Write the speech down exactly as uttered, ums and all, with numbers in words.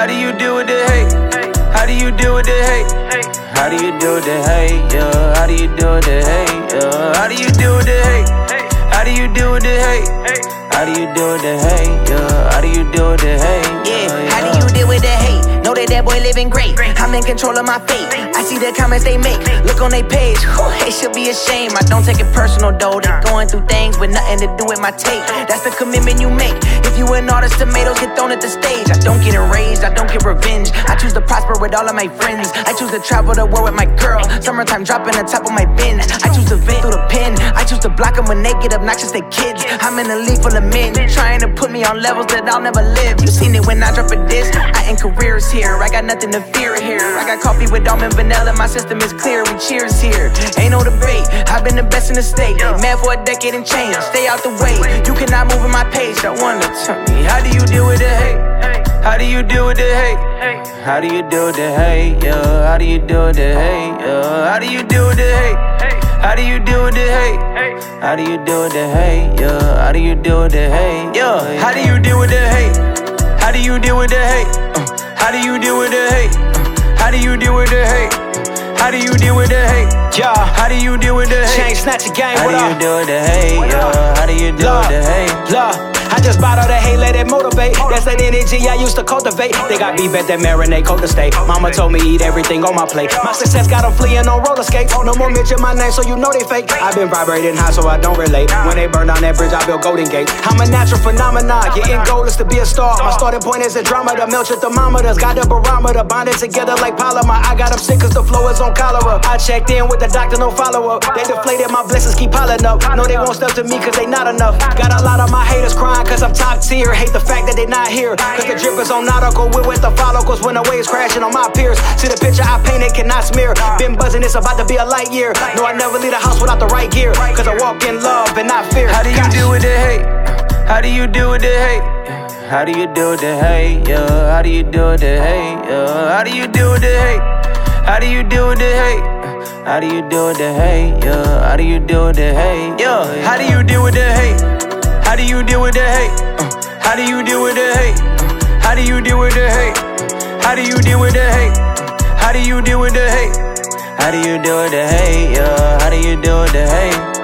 How do you deal with the hate? How do you deal with the hate? How do you deal with the hate? Yeah. How do you deal with the hate? Yeah. How do you deal with the hate? How do you deal with the hate? How do you deal with the hate? Yeah. How do you deal with the hate? Yeah. How do you deal with the hate? Know that that boy living great. I'm in control of my fate. I see the comments they make. Look on their page. Whew, it should be a shame. I don't take it personal though. They going through things with nothing to do with my tape. That's the commitment you make. If you an artist, tomatoes get thrown at the stage. I don't get enraged. I don't get revenge. I choose to prosper with all of my friends. I choose to travel the world with my girl. Summertime dropping the top of my bins. I choose to vent through the pen. I choose to block them when they get obnoxious. They kids. I'm in a league full of men trying to put me on levels that I'll never live. You seen it when I drop a disc. I end careers here. I got nothing to fear here. I got coffee with almond vanilla. My system is clear. We cheers here. Ain't no debate. I've been the best in the state. Mad for a decade and change. Stay out the way. You cannot move in my pace. I wonder, tell me, how do you deal with the hate? How do you deal with the hate? How do you deal with the hate? Yeah. How do you deal with the hate? Yeah. How do you deal with the hate? How do you deal with the hate? How do you deal with the hate? Yeah. How do you deal with the hate? Yeah. How do you deal with the hate? How do you deal with the hate? Uh, how do you deal with the hate? Uh, how do you deal with the hate? How do you deal with the hate? Yeah. How do you deal with the hate? Chain snatcher gang, How what do up? you deal with the hate? Yeah. How do you deal with the hate? Love. I just bought all the hate, let it motivate. That's that energy I used to cultivate. They got beef at that marinade, cold to stay. Mama told me eat everything on my plate. My success got them fleeing on roller skates. No more mention my name, so you know they fake. I've been vibrating high, so I don't relate. When they burn down that bridge, I built Golden Gate. I'm a natural phenomenon. Your end goal is to be a star. My starting point is a drama. The melt your thermometers, got the barometer, bonded together like polymer. I got them sick cause the flow is on cholera. I checked in with the doctor, no follow-up. They deflated, my blessings keep piling up. No, they won't step to me cause they not enough. Got a lot of my haters crying cause I'm top tier. Hate the fact that they not here. Cause the drip is on nautical. We're with the follicles when the waves crashing on my peers. See the picture I painted cannot smear. Been buzzing, it's about to be a light year. No, I never leave the house without the right gear. Cause I walk in love and not fear. How do you Gosh. deal with the hate? How do you deal with the hate? How do you deal with the hate? Yeah. How do you deal with the hate? Yeah. How do you deal with the hate? How do you deal with the hate? How do you deal with the hate? Yeah. How do you deal with the hate? Yeah. How do you deal with the hate? How do you deal with the hate? Uh, how do you deal with the hate? Uh, how do you deal with the hate? How do you deal with the hate? How do you deal with the hate? How do you deal with the hate? Yeah. How do you deal with the hate?